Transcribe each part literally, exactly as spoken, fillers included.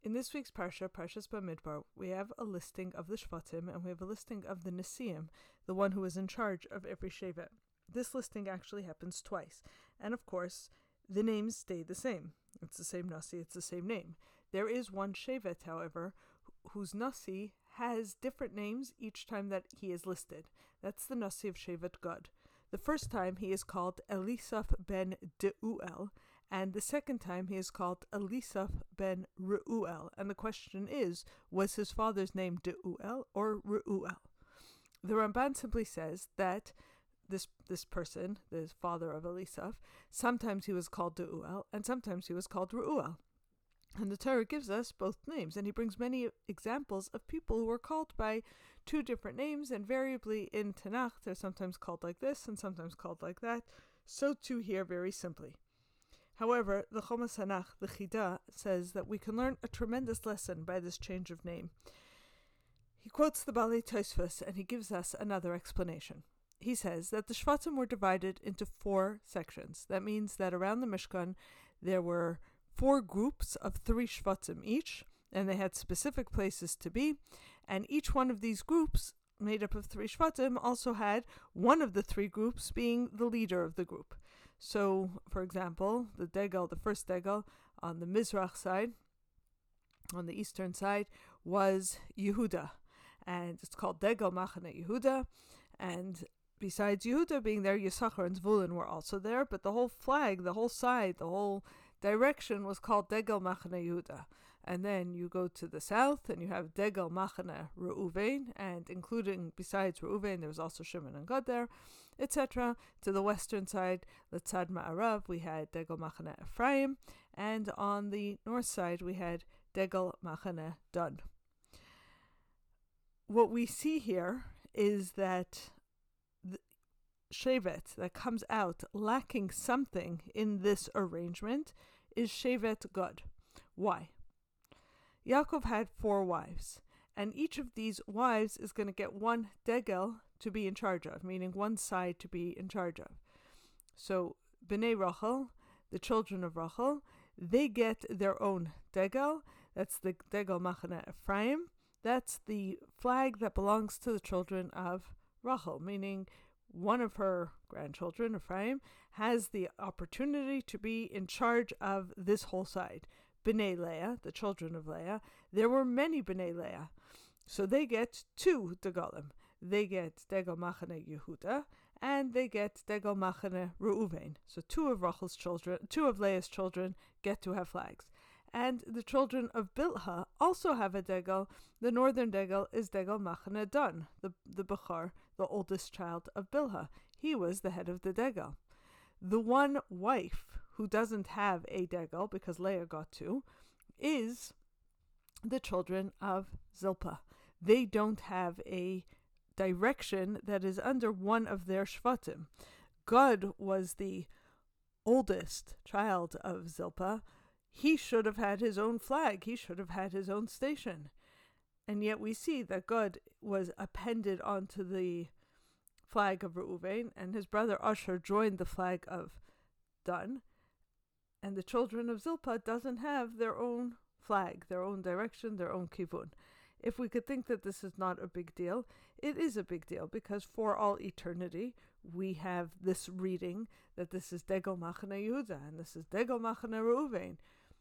In this week's Parsha, Parshas Bamidbar, we have a listing of the Shvatim and we have a listing of the Nesiim, the one who is in charge of every Shevet. This listing actually happens twice, and of course, the names stay the same. It's the same Nasi, it's the same name. There is one Shevet, however, whose Nasi has different names each time that he is listed. That's the Nasi of Shevet Gad. The first time he is called Elisaph ben Deuel, and the second time he is called Elisaph ben Reuel. And the question is, was his father's name Deuel or Reuel? The Ramban simply says that this this person, the father of Elisaph, sometimes he was called Deuel and sometimes he was called Reuel. And the Torah gives us both names, and he brings many examples of people who were called by two different names, and variably in Tanakh, they're sometimes called like this and sometimes called like that. So too here, very simply. However, the Chomas Hanach, the Chida, says that we can learn a tremendous lesson by this change of name. He quotes the Balei Tosfos, and he gives us another explanation. He says that the Shvatim were divided into four sections. That means that around the Mishkan, there were four groups of three Shvatim each, and they had specific places to be, and each one of these groups, made up of three Shvatim, also had one of the three groups being the leader of the group. So, for example, the Degel, the first Degel, on the Mizrach side, on the eastern side, was Yehuda, and it's called Degel Machane Yehuda, and besides Yehuda being there, Yisachar and Zvulun were also there, but the whole flag, the whole side, the whole direction was called Degel Machane Yehuda. And then you go to the south and you have Degel Machane Reuven, and including, besides Reuven, there was also Shimon and Gad there, et cetera. To the western side, Letzad Ma'arav, we had Degel Machane Ephraim, and on the north side, we had Degel Machane Dan. What we see here is that the Shevet that comes out lacking something in this arrangement is Shevet Gad. Why? Yaakov had four wives, and each of these wives is going to get one Degel to be in charge of, meaning one side to be in charge of. So, Bnei Rachel, the children of Rachel, they get their own Degel. That's the Degel Machane Ephraim. That's the flag that belongs to the children of Rachel, meaning one of her grandchildren, Ephraim, has the opportunity to be in charge of this whole side. Bnei Leah, the children of Leah, there were many Bnei Leah, so they get two Degalim. They get Degel Machane Yehuda, and they get Degel Machane Reuven. So two of Rachel's children, two of Leah's children get to have flags. And the children of Bilhah also have a Degel. The northern Degel is Degel Machane Dan, the, the Bechar, the oldest child of Bilhah. He was the head of the Degel. The one wife who doesn't have a Degel, because Leah got two, is the children of Zilpah. They don't have a direction that is under one of their Shvatim. Gad was the oldest child of Zilpah. He should have had his own flag. He should have had his own station. And yet we see that Gad was appended onto the flag of Reuven, and his brother Asher joined the flag of Dan. And the children of Zilpah doesn't have their own flag, their own direction, their own kivun. If we could think that this is not a big deal, it is a big deal, because for all eternity, we have this reading that this is Degel Machane Yehuda, and this is Degel Machane Reuven.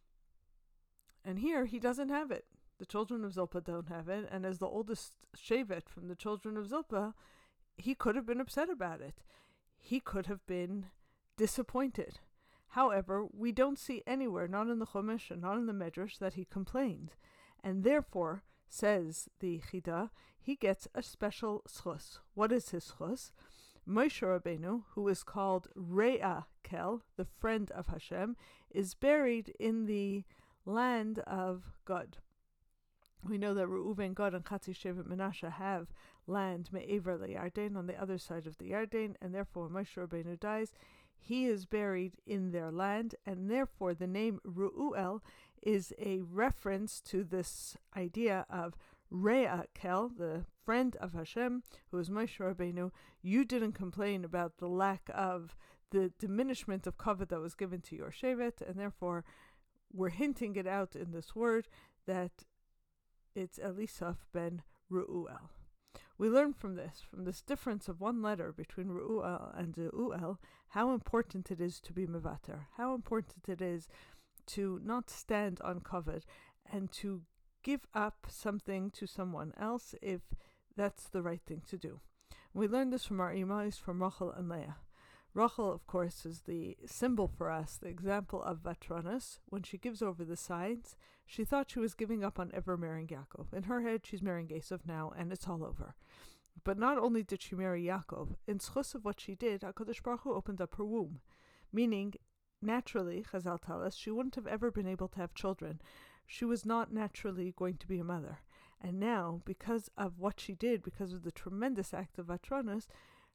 And here, he doesn't have it. The children of Zilpah don't have it, and as the oldest Shevet from the children of Zilpah, he could have been upset about it. He could have been disappointed. However, we don't see anywhere, not in the Chumash and not in the Medrash, that he complained. And therefore, says the Chida, he gets a special schus. What is his schus? Moshe Rabbeinu, who is called Re'ah Kel, the friend of Hashem, is buried in the land of Gad. We know that Reuven, Gad, and Chatzi Shevet Menashe have land me'ever le'Yarden, on the other side of the Yarden, and therefore when Moshe Rabbeinu dies, he is buried in their land, and therefore the name Reuel is a reference to this idea of Re'ah Kel, the friend of Hashem, who is Moshe Rabbeinu. You didn't complain about the lack of the diminishment of kavod that was given to your Shevet, and therefore we're hinting it out in this word that it's Elisaf ben Reuel. We learn from this, from this difference of one letter between Reuel and Reuel, how important it is to be mevater, how important it is to not stand on kavod and to give up something to someone else if that's the right thing to do. We learn this from our imais, from Rachel and Leah. Rachel, of course, is the symbol for us, the example of Vatranus. When she gives over the signs, she thought she was giving up on ever marrying Yaakov. In her head, she's marrying Esav now, and it's all over. But not only did she marry Yaakov, in schus of what she did, HaKadosh Baruch Hu opened up her womb. Meaning, naturally, Chazal tell us, she wouldn't have ever been able to have children. She was not naturally going to be a mother. And now, because of what she did, because of the tremendous act of Vatranus,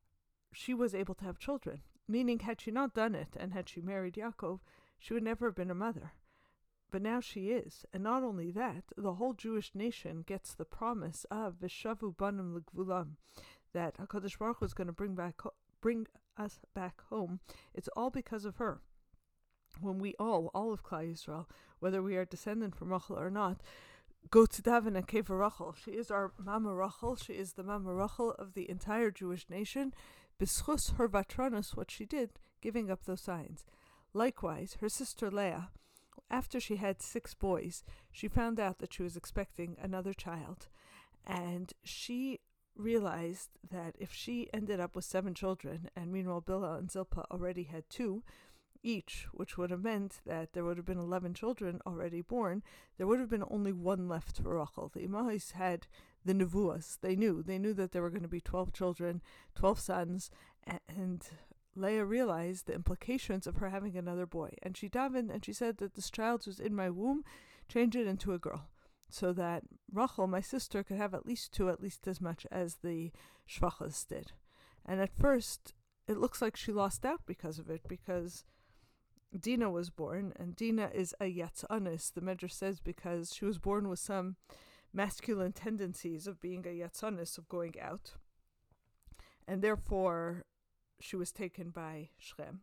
she was able to have children. Meaning, had she not done it, and had she married Yaakov, she would never have been a mother. But now she is. And not only that, the whole Jewish nation gets the promise of V'shavu banim l'gvulam, that HaKadosh Baruch Hu is going to bring back bring us back home. It's all because of her. When we all, all of Klal Yisrael, whether we are descendant from Rachel or not, go to daven and kever Rachel. She is our Mama Rachel. She is the Mama Rachel of the entire Jewish nation. B'schus her Vatranus, what she did, giving up those signs. Likewise, her sister Leah, after she had six boys, she found out that she was expecting another child. And she realized that if she ended up with seven children, and meanwhile Bilhah and Zilpah already had two each, which would have meant that there would have been eleven children already born, there would have been only one left for Rachel. The Imahis had the Nevuas. They knew. They knew that there were going to be twelve children, twelve sons, and Leah realized the implications of her having another boy. And she davened and she said that this child was in my womb, change it into a girl, so that Rachel, my sister, could have at least two, at least as much as the Shvachas did. And at first, it looks like she lost out because of it, because Dinah was born, and Dinah is a Yatzanis, the Medrash says, because she was born with some masculine tendencies of being a Yatzanis, of going out, and therefore she was taken by Shem.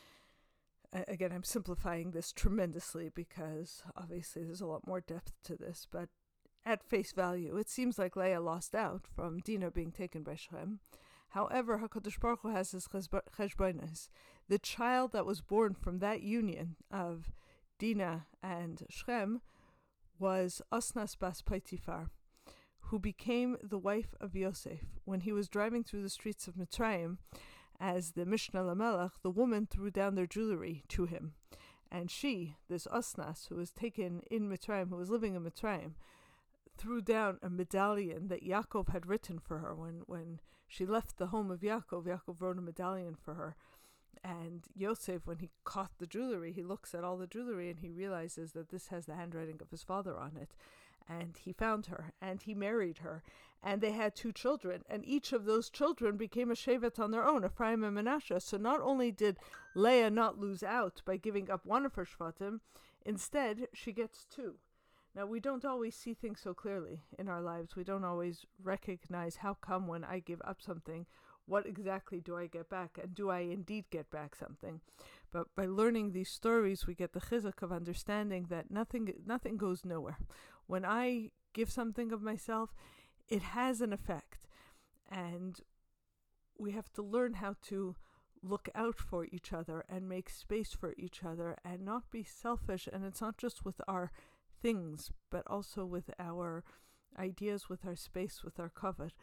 Again, I'm simplifying this tremendously because obviously there's a lot more depth to this, but at face value, it seems like Leah lost out from Dinah being taken by Shem. However, HaKadosh Baruch Hu has his cheshbonos. The child that was born from that union of Dinah and Shem was Asnas bas Potiphar, who became the wife of Yosef. When he was driving through the streets of Mitzrayim, as the Mishnah Lamelech, the woman threw down their jewelry to him. And she, this Asnas, who was taken in Mitzrayim, who was living in Mitzrayim, threw down a medallion that Yaakov had written for her. When, when she left the home of Yaakov, Yaakov wrote a medallion for her. And Yosef, when he caught the jewelry, he looks at all the jewelry and he realizes that this has the handwriting of his father on it. And he found her, and he married her, and they had two children, and each of those children became a shevet on their own, Ephraim and Manasseh. So not only did Leah not lose out by giving up one of her shvatim, instead she gets two. Now, we don't always see things so clearly in our lives. We don't always recognize how come when I give up something, what exactly do I get back, and do I indeed get back something? But by learning these stories, we get the chizuk of understanding that nothing nothing goes nowhere. When I give something of myself, it has an effect. And we have to learn how to look out for each other and make space for each other and not be selfish. And it's not just with our things, but also with our ideas, with our space, with our kavod.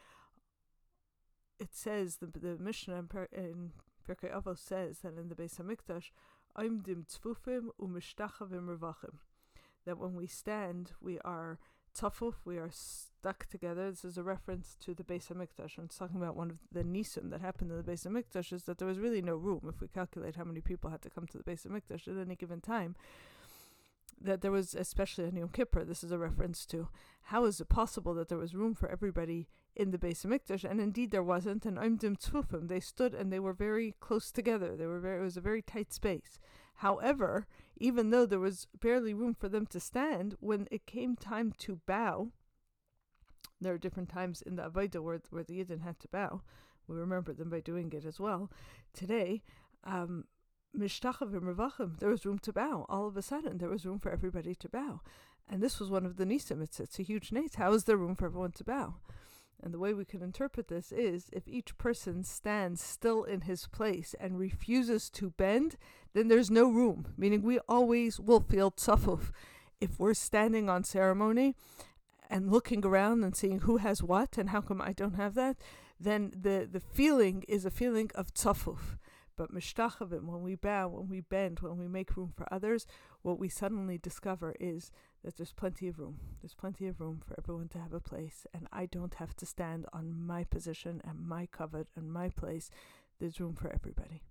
It says, the, the Mishnah in, per, in Pirkei Avos says that in the Beis HaMikdash, Oimdim tzfufim u'mishtachavim revachim, that when we stand, we are tafuf, we are stuck together. This is a reference to the Beis HaMikdash. And it's talking about one of the nisim that happened in the Beis HaMikdash, is that there was really no room, if we calculate how many people had to come to the Beis HaMikdash at any given time, that there was, especially on Yom Kippur, this is a reference to how is it possible that there was room for everybody in the Beis HaMikdash, and indeed there wasn't. And Oimdim tzfufim, they stood and they were very close together. They were very, it was a very tight space. However, even though there was barely room for them to stand, when it came time to bow, there are different times in the Avodah where, where the Yidden had to bow. We remember them by doing it as well. Today, um, Mishtachavim Revachim, there was room to bow. All of a sudden, there was room for everybody to bow. and this was one of the nisim. It's, it's a huge nace. How is there room for everyone to bow? And the way we can interpret this is if each person stands still in his place and refuses to bend, then there's no room, meaning we always will feel tzafuf. If we're standing on ceremony and looking around and seeing who has what and how come I don't have that, then the, the feeling is a feeling of tzafuf. But mishtachavim, when we bow, when we bend, when we make room for others, what we suddenly discover is that there's plenty of room. There's plenty of room for everyone to have a place, and I don't have to stand on my position and my covet and my place. There's room for everybody.